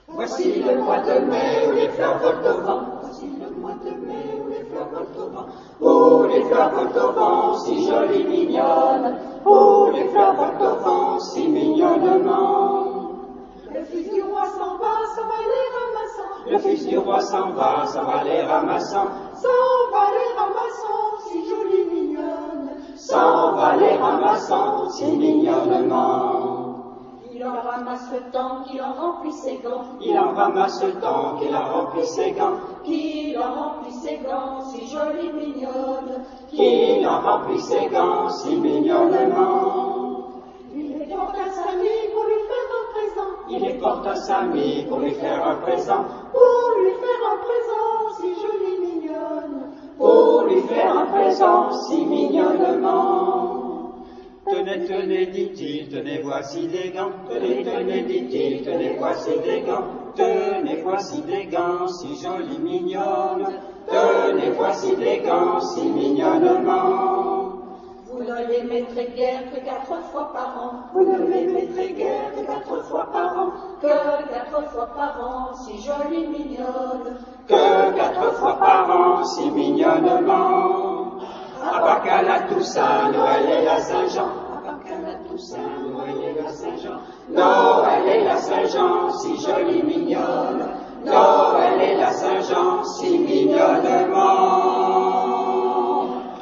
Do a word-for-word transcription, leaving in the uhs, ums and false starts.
Voici le mois de mai où les fleurs volent au vent. Voici le mois de mai où les fleurs volent au vent. Où les fleurs volent au vent, si jolies, mignonnes. Où les fleurs volent au vent, si mignonnement. Le fils du roi s'en va, s'en va les ramassant. Le fils du roi s'en va, s'en va les ramassant. S'en va les ramassant, si jolie, mignonne. S'en va les ramassant, si mignonnement. Il en ramasse le temps qu'il en remplit ses gants. Il en ramasse le temps qu'il a rempli ses gants. Qu'il en remplit ses gants, si jolie, mignonne. Qu'il en remplit ses gants, si mignonnement. Il les porte à sa mie pour lui faire un présent. Il les porte à sa mie pour lui faire un présent. Pour lui faire un présent, si jolie, mignonne. Pour lui faire un présent, si mignonnement. Tenez, tenez, dit-il, tenez, voici des gants. Tenez, tenez, dit-il, tenez, voici des gants. Tenez, voici des gants, si jolis, mignonnes. Tenez, voici des gants, si mignonnement. Vous ne les mettrez guère que quatre fois par an. Vous ne les mettrez guère que quatre fois par an. Que quatre fois par an, si jolie, mignonne. Que quatre fois par an, si mignonnement. À Pâques, à la Toussaint, Noël et la Saint-Jean. À Pâques, à la Toussaint, Noël et la Saint-Jean. Noël et la Saint-Jean, si jolie, mignonne. Noël et la Saint-Jean, si mignonne.